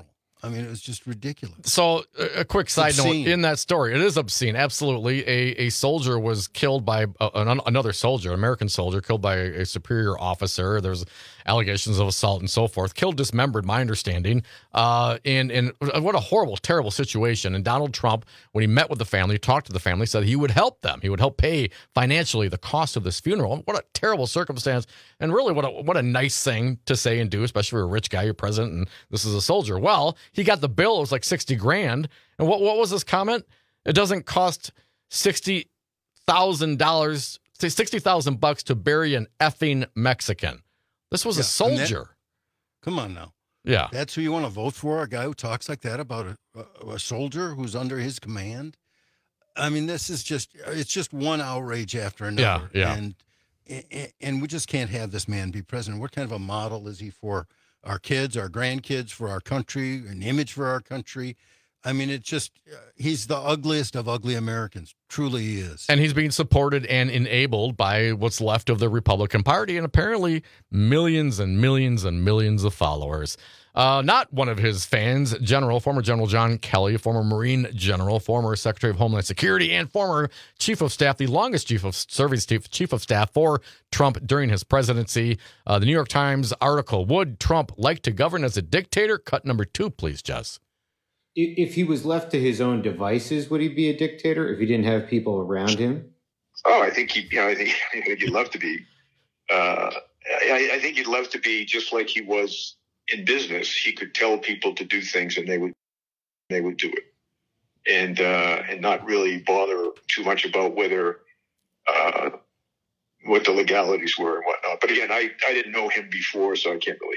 I mean, it was just ridiculous. So, a quick side Obscene. note in that story, it is obscene. Absolutely, a soldier was killed by another soldier, an American soldier, killed by a superior officer. There's allegations of assault and so forth. Killed, dismembered, my understanding. And what a horrible, terrible situation. And Donald Trump, when he met with the family, talked to the family, said he would help them. He would help pay financially the cost of this funeral. What a terrible circumstance, and really what a nice thing to say and do, especially for a rich guy, you're president, and this is a soldier. Well, he got the bill. It was like $60,000. And what was his comment? It doesn't cost $60,000, $60,000 to bury an effing Mexican. This was a soldier. Come on now. Yeah. That's who you want to vote for? A guy who talks like that about a soldier who's under his command? I mean, this is it's just one outrage after another. Yeah. And we just can't have this man be president. What kind of a model is he for our kids, our grandkids, for our country, an image for our country? I mean, he's the ugliest of ugly Americans. Truly he is. And he's being supported and enabled by what's left of the Republican Party and apparently millions and millions and millions of followers. Not one of his fans, former General John Kelly, former Marine General, former Secretary of Homeland Security, and former Chief of Staff, the longest Chief of Staff for Trump during his presidency. The New York Times article, Would Trump Like to Govern as a Dictator? Cut number 2, please, Jess. If he was left to his own devices, would he be a dictator if he didn't have people around him? Oh, I think he'd love to be. I think he'd love to be just like he was in business. He could tell people to do things, and they would do it, and not really bother too much about whether what the legalities were and whatnot. But again, I didn't know him before, so I can't really.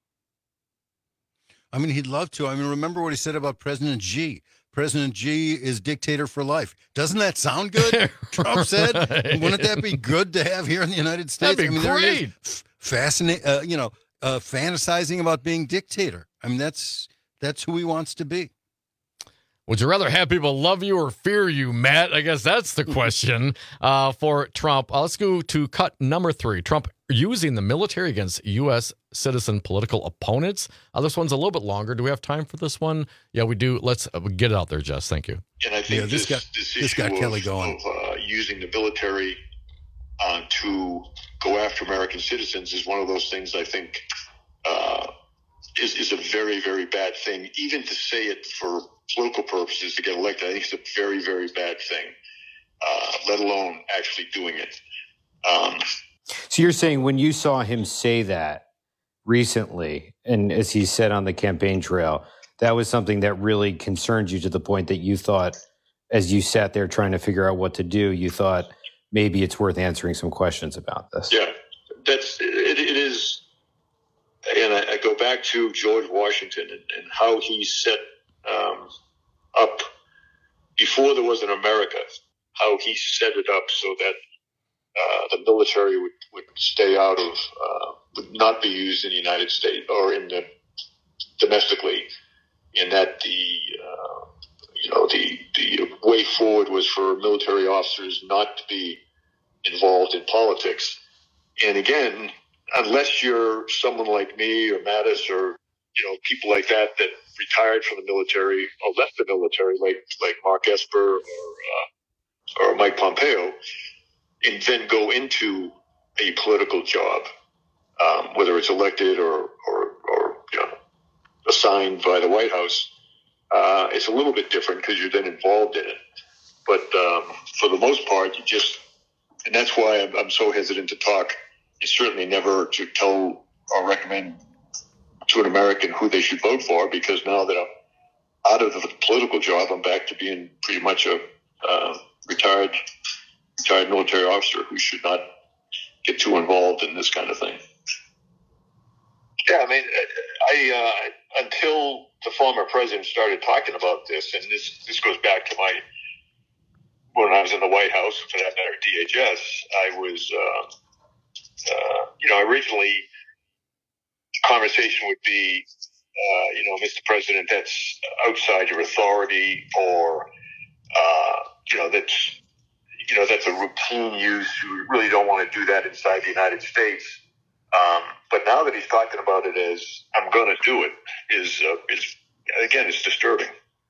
I mean, he'd love to. I mean, remember what he said about President Xi. President Xi is dictator for life. Doesn't that sound good? Trump said, wouldn't that be good to have here in the United States? That'd be great. Fantasizing about being dictator. I mean, that's who he wants to be. Would you rather have people love you or fear you, Matt? I guess that's the question for Trump. Let's go to cut number 3. Trump using the military against U.S. citizen political opponents. This one's a little bit longer. Do we have time for this one? Yeah, we do. Let's get it out there, Jess. Thank you. And I think this got Kelly going. Using the military to go after American citizens is one of those things I think is a very, very bad thing. Even to say it for political purposes to get elected, I think it's a very, very bad thing, let alone actually doing it. So you're saying when you saw him say that recently, and as he said on the campaign trail, that was something that really concerned you to the point that you thought, as you sat there trying to figure out what to do, you thought maybe it's worth answering some questions about this. Yeah, it is. And I go back to George Washington and how he set up, before there was an America, how he set it up so that the military would stay out of, would not be used in the United States or domestically, and that the way forward was for military officers not to be involved in politics. And again, unless you're someone like me or Mattis or people like that retired from the military or left the military, like Mark Esper or Mike Pompeo, and then go into a political job, whether it's elected or assigned by the White House, it's a little bit different because you're then involved in it. But for the most part, and that's why I'm so hesitant to talk. It's certainly never to tell or recommend to an American who they should vote for, because now that I'm out of the political job, I'm back to being pretty much a retired military officer who should not get too involved in this kind of thing. Yeah, I mean, until the former president started talking about this, and this goes back to when I was in the White House, for that matter, DHS, I was, originally the conversation would be, Mr. President, that's outside your authority, or, that's a routine use. You really don't want to do that inside the United States. But now that he's talking about it as I'm going to do it, is again, it's disturbing.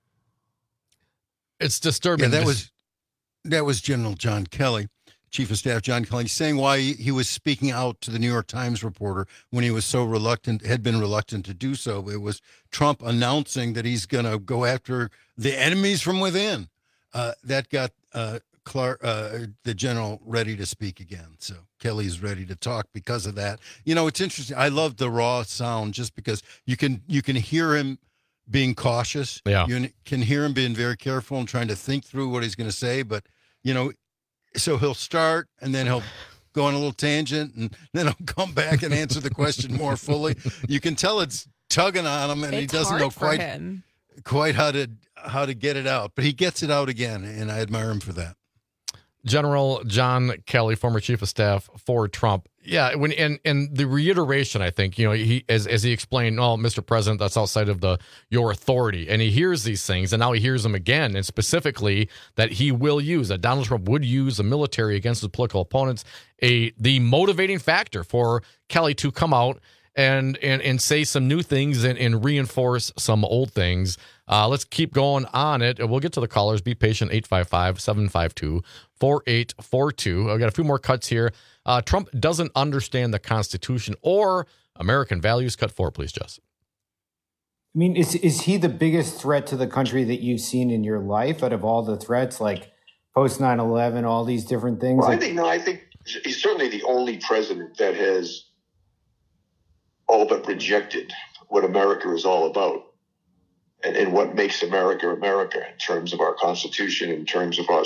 It's disturbing. Yeah, that was General John Kelly, Chief of Staff John Kelly, saying why he was speaking out to the New York Times reporter when he was so reluctant, had been reluctant to do so. It was Trump announcing that he's going to go after the enemies from within. That got the general ready to speak again. So Kelly's ready to talk because of that. You know, it's interesting. I love the raw sound just because you can hear him being cautious. Yeah. You can hear him being very careful and trying to think through what he's going to say. But, you know, so he'll start and then he'll go on a little tangent and then he'll come back and answer the question more fully. You can tell it's tugging on him and he doesn't know quite how to get it out. But he gets it out again, and I admire him for that. General John Kelly, former chief of staff for Trump. Yeah, and the reiteration, I think, you know, he as he explained, oh, Mr. President, that's outside of your authority. And he hears these things, and now he hears them again, and specifically that he will use, that Donald Trump would use the military against his political opponents, the motivating factor for Kelly to come out and say some new things and reinforce some old things. Let's keep going on it. We'll get to the callers. Be patient, 855-752-4842. I've got a few more cuts here. Trump doesn't understand the Constitution or American values. Cut 4, please, Jess. I mean, is he the biggest threat to the country that you've seen in your life out of all the threats, like post 9/11, all these different things? Well, I think he's certainly the only president that has all but rejected what America is all about and what makes America America in terms of our Constitution, in terms of our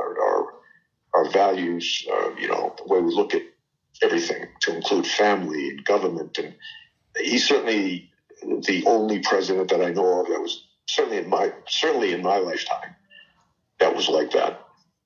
values, you know, the way we look at everything, to include family and government. And he's certainly the only president that I know of that was certainly in my lifetime that was like that.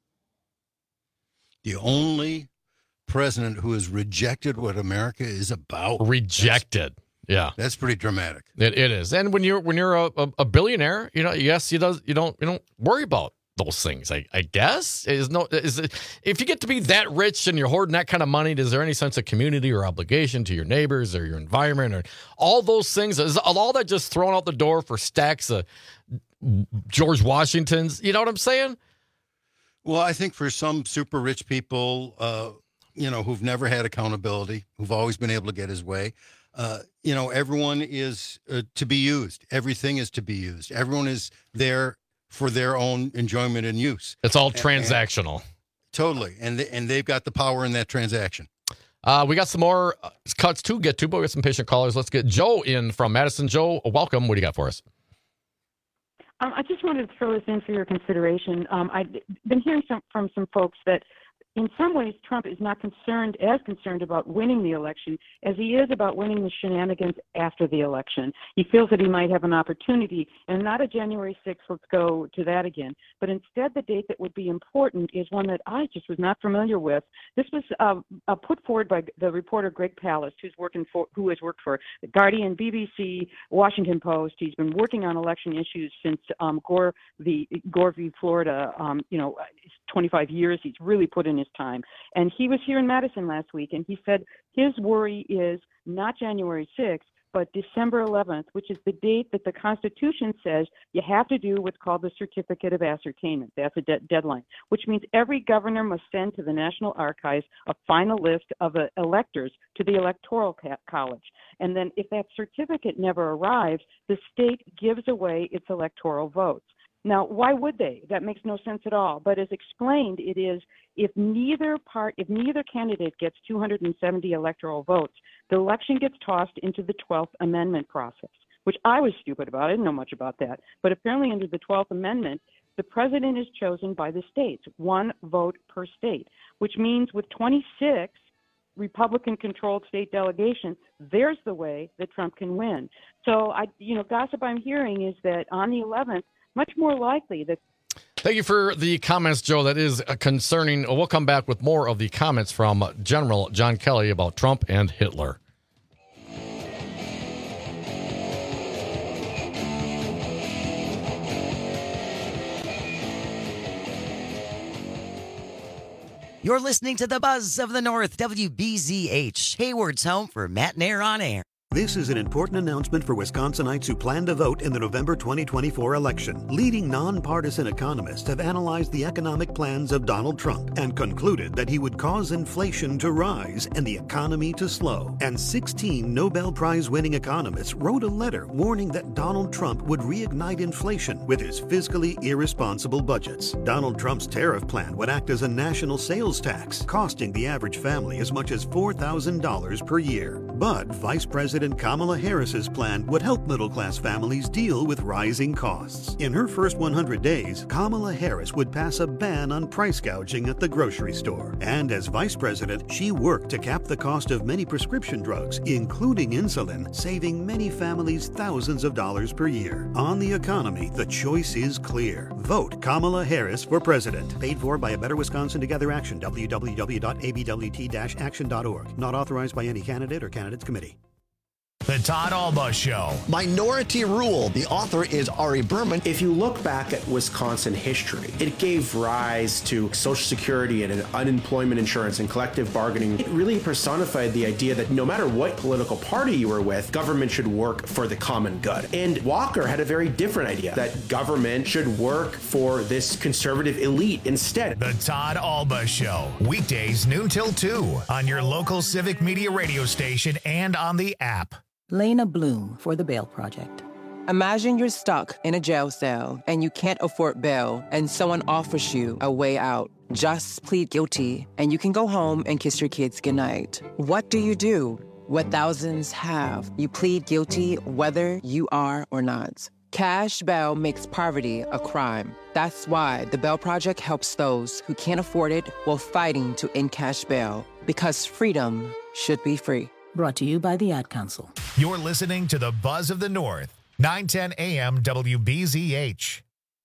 The only president who has rejected what America is about. Rejected. Yeah, that's pretty dramatic. It is. And when you're a billionaire, you know, yes, you don't worry about those things. I guess if you get to be that rich and you're hoarding that kind of money, is there any sense of community or obligation to your neighbors or your environment or all those things? Is all that just thrown out the door for stacks of George Washingtons? You know what I'm saying? Well, I think for some super rich people, you know, who've never had accountability, who've always been able to get his way. You know, everyone is to be used. Everything is to be used. Everyone is there for their own enjoyment and use. It's all transactional. Totally. And they've got the power in that transaction. We got some more cuts to get to, but we got some patient callers. Let's get Joe in from Madison. Joe, welcome. What do you got for us? I just wanted to throw this in for your consideration. I've been hearing from some folks that in some ways, Trump is not as concerned about winning the election as he is about winning the shenanigans after the election. He feels that he might have an opportunity, and not a January 6th, let's go to that again, but instead the date that would be important is one that I just was not familiar with. This was put forward by the reporter Greg Palast, who has worked for The Guardian, BBC, Washington Post. He's been working on election issues since Gore v. Florida, 25 years. He's really put in his time. And he was here in Madison last week, and he said his worry is not January 6th, but December 11th, which is the date that the Constitution says you have to do what's called the Certificate of Ascertainment. That's a deadline, which means every governor must send to the National Archives a final list of electors to the Electoral College. And then if that certificate never arrives, the state gives away its electoral votes. Now, why would they? That makes no sense at all. But as explained, it is if neither candidate gets 270 electoral votes, the election gets tossed into the 12th Amendment process, which I was stupid about. I didn't know much about that. But apparently under the 12th Amendment, the president is chosen by the states, one vote per state, which means with 26 Republican-controlled state delegations, there's the way that Trump can win. So, gossip I'm hearing is that on the 11th, much more likely that. Thank you for the comments, Joe. That is concerning. We'll come back with more of the comments from General John Kelly about Trump and Hitler. You're listening to the Buzz of the North, WBZH, Hayward's home for Matt and Air on Air. This is an important announcement for Wisconsinites who plan to vote in the November 2024 election. Leading nonpartisan economists have analyzed the economic plans of Donald Trump and concluded that he would cause inflation to rise and the economy to slow. And 16 Nobel Prize-winning economists wrote a letter warning that Donald Trump would reignite inflation with his fiscally irresponsible budgets. Donald Trump's tariff plan would act as a national sales tax, costing the average family as much as $4,000 per year. But Vice President Kamala Harris's plan would help middle-class families deal with rising costs. In her first 100 days, Kamala Harris would pass a ban on price gouging at the grocery store. And as vice president, she worked to cap the cost of many prescription drugs, including insulin, saving many families thousands of dollars per year. On the economy, the choice is clear. Vote Kamala Harris for president. Paid for by A Better Wisconsin Together Action, www.abwt-action.org. Not authorized by any candidate or candidates committee. The Todd Alba Show. Minority Rule. The author is Ari Berman. If you look back at Wisconsin history, it gave rise to Social Security and unemployment insurance and collective bargaining. It really personified the idea that no matter what political party you were with, government should work for the common good. And Walker had a very different idea, that government should work for this conservative elite instead. The Todd Alba Show. Weekdays noon till 2 on your local Civic Media radio station and on the app. Lena Bloom for the Bail Project. Imagine you're stuck in a jail cell and you can't afford bail and someone offers you a way out. Just plead guilty and you can go home and kiss your kids goodnight. What do? What thousands have. You plead guilty whether you are or not. Cash bail makes poverty a crime. That's why the Bail Project helps those who can't afford it while fighting to end cash bail. Because freedom should be free. Brought to you by the Ad Council. You're listening to the Buzz of the North, 910 AM WBZH.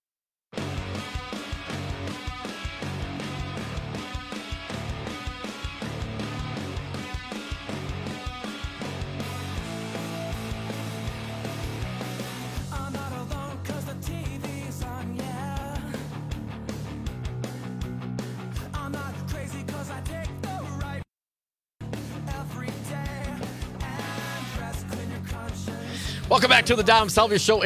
Welcome back to the Dom Salvia Show,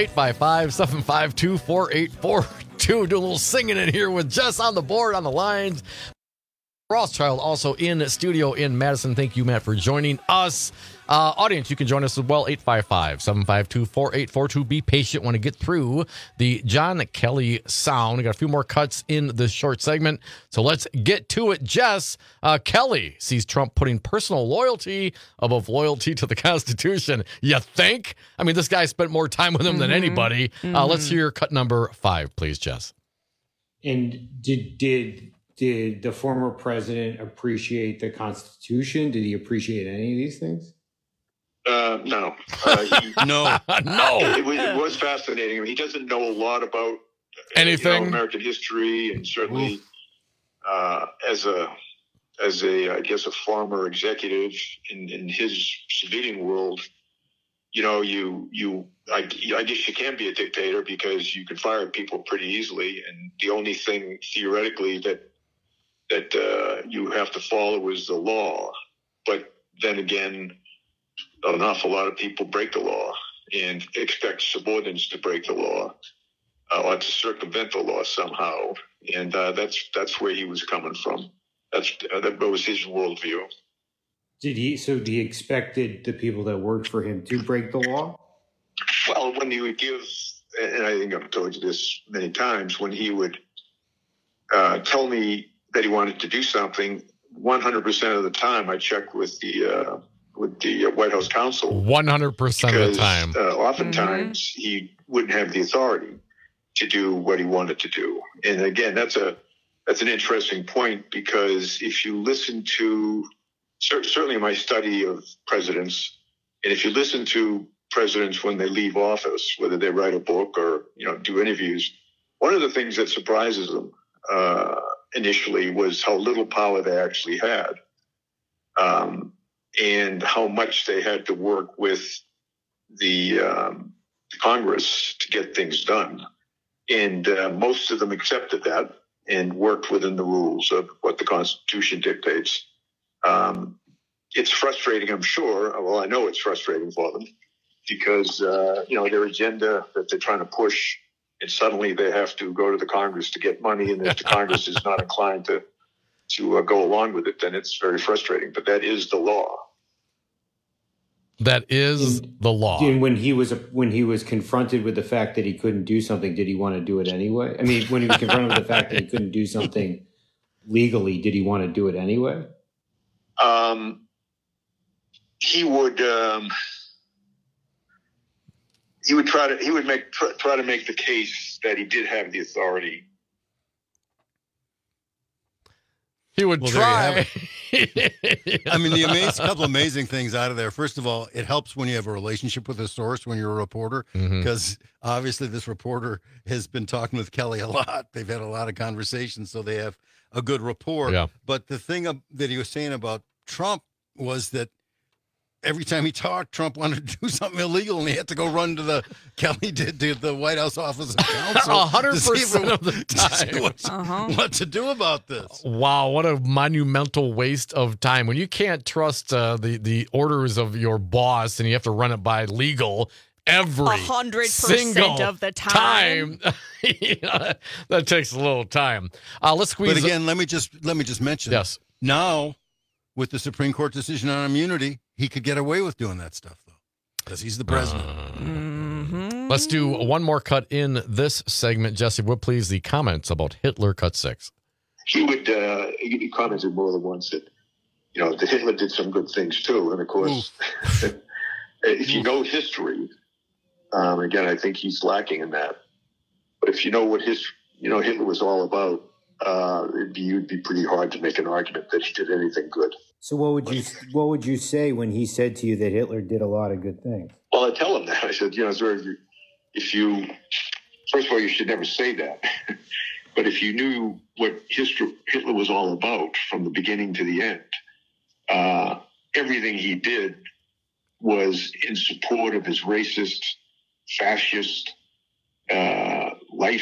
855-752-4842. Doing a little singing in here with Jess on the board, on the lines. Rothschild also in studio in Madison. Thank you, Matt, for joining us. Audience, you can join us as well, 855-752-4842. Be patient when to get through the John Kelly sound. We got a few more cuts in this short segment, so let's get to it. Jess, Kelly sees Trump putting personal loyalty above loyalty to the Constitution. You think? I mean, this guy spent more time with him than anybody. Let's hear cut number 5, please, Jess. And did the former president appreciate the Constitution? Did he appreciate any of these things? No. No. It was fascinating. I mean, he doesn't know a lot about anything, American history, and certainly as a I guess a farmer executive in his civilian world, I guess you can be a dictator because you can fire people pretty easily, and the only thing theoretically that you have to follow is the law. But then again, an awful lot of people break the law and expect subordinates to break the law or to circumvent the law somehow. And that's where he was coming from. That was his worldview. Did he expected the people that worked for him to break the law? Well, when he would give, and I think I've told you this many times, when he would tell me that he wanted to do something, 100% of the time I checked with the White House counsel. 100% of the time. Oftentimes he wouldn't have the authority to do what he wanted to do. And again, that's an interesting point, because if you listen to, certainly in my study of presidents, and if you listen to presidents when they leave office, whether they write a book or do interviews, one of the things that surprises them initially was how little power they actually had, and how much they had to work with the Congress to get things done. And most of them accepted that and worked within the rules of what the Constitution dictates. And it's frustrating, I'm sure. Well, I know it's frustrating for them because, their agenda that they're trying to push, and suddenly they have to go to the Congress to get money, and if the Congress is not inclined to go along with it, then it's very frustrating. But that is the law. That is the law. And when he was confronted with the fact that he couldn't do something, did he want to do it anyway? I mean, when he was confronted with the fact that he couldn't do something legally, did he want to do it anyway? He would try to make the case that he did have the authority. He would try. I mean, couple amazing things out of there. First of all, it helps when you have a relationship with a source when you're a reporter, because obviously this reporter has been talking with Kelly a lot. They've had a lot of conversations, so they have a good rapport. Yeah. But the thing that he was saying about Trump was that every time he talked, Trump wanted to do something illegal, and he had to go run to the White House Office of Counsel 100% of the time. What to do about this? Wow, what a monumental waste of time when you can't trust the orders of your boss, and you have to run it by legal every 100% of the time. That takes a little time. Let's squeeze. But again, let me just mention. Yes. Now, with the Supreme Court decision on immunity, he could get away with doing that stuff, though, because he's the president. Let's do one more cut in this segment. Jesse Wood, please, the comments about Hitler, cut 6. He he commented more than once that, that Hitler did some good things, too. And, of course, if you know history, again, I think he's lacking in that. But if you know what Hitler was all about, it'd be pretty hard to make an argument that he did anything good. So what would you say when he said to you that Hitler did a lot of good things? Well, I tell him that. I said, first of all, you should never say that. But if you knew what Hitler was all about from the beginning to the end, everything he did was in support of his racist, fascist life,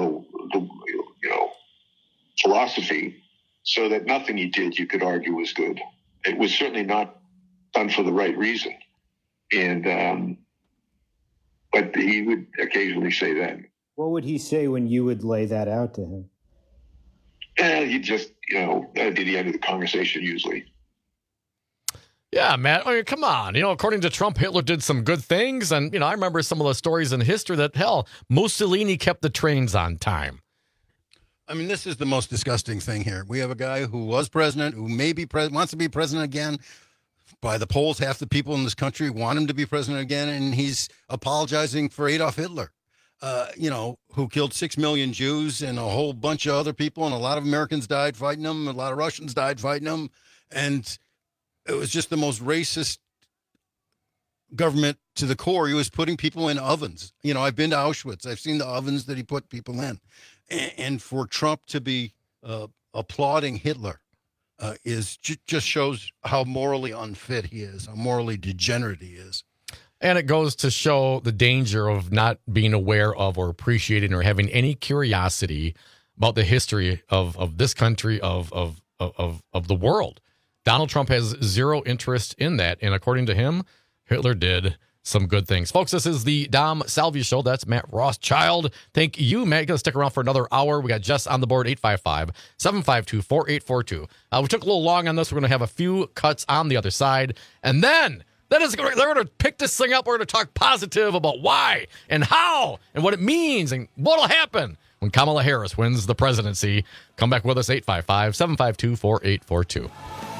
philosophy, so that nothing he did you could argue was good. It was certainly not done for the right reason. And but he would occasionally say that. What would he say when you would lay that out to him? He'd just, that'd be the end of the conversation usually. Yeah, Matt. I mean, come on. According to Trump, Hitler did some good things. And, I remember some of the stories in history that, Mussolini kept the trains on time. I mean, this is the most disgusting thing here. We have a guy who was president, who wants to be president again. By the polls, half the people in this country want him to be president again, and he's apologizing for Adolf Hitler, who killed 6 million Jews and a whole bunch of other people, and a lot of Americans died fighting him, a lot of Russians died fighting him, and it was just the most racist government to the core. He was putting people in ovens. I've been to Auschwitz. I've seen the ovens that he put people in. And for Trump to be applauding Hitler just shows how morally unfit he is, how morally degenerate he is. And it goes to show the danger of not being aware of or appreciating or having any curiosity about the history of this country, of the world. Donald Trump has zero interest in that. And according to him, Hitler did some good things. Folks, this is the Dom Salvia Show. That's Matt Rothschild. Thank you, Matt. Going to stick around for another hour. We got Jess on the board, 855-752-4842. We took a little long on this. We're going to have a few cuts on the other side. And then they're going to pick this thing up. We're going to talk positive about why and how and what it means and what will happen when Kamala Harris wins the presidency. Come back with us, 855-752-4842.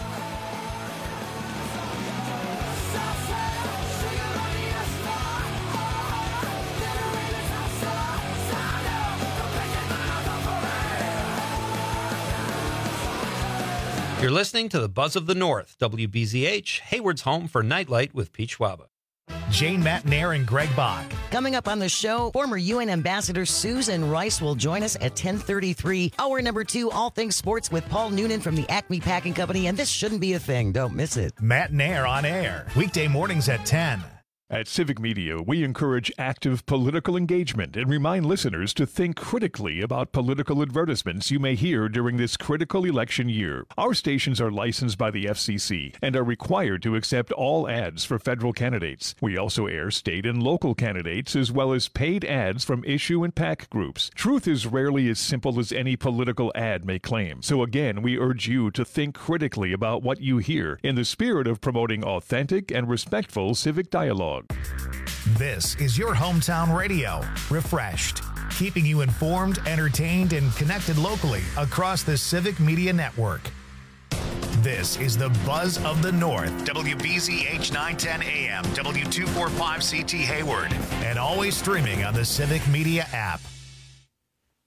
You're listening to the Buzz of the North, WBZH, Hayward's home for Nightlight with Pete Schwaba. Jane Matnair and Greg Bach. Coming up on the show, former UN Ambassador Susan Rice will join us at 10:33. Hour number 2, all things sports with Paul Noonan from the Acme Packing Company, and this shouldn't be a thing. Don't miss it. Matnair on air, weekday mornings at 10. At Civic Media, we encourage active political engagement and remind listeners to think critically about political advertisements you may hear during this critical election year. Our stations are licensed by the FCC and are required to accept all ads for federal candidates. We also air state and local candidates as well as paid ads from issue and PAC groups. Truth is rarely as simple as any political ad may claim. So again, we urge you to think critically about what you hear in the spirit of promoting authentic and respectful civic dialogue. This is your hometown radio, Refreshed, keeping you informed, entertained, and connected locally across the Civic Media Network. This is the Buzz of the North, WBZH 910 AM, W245CT Hayward, and always streaming on the Civic Media app.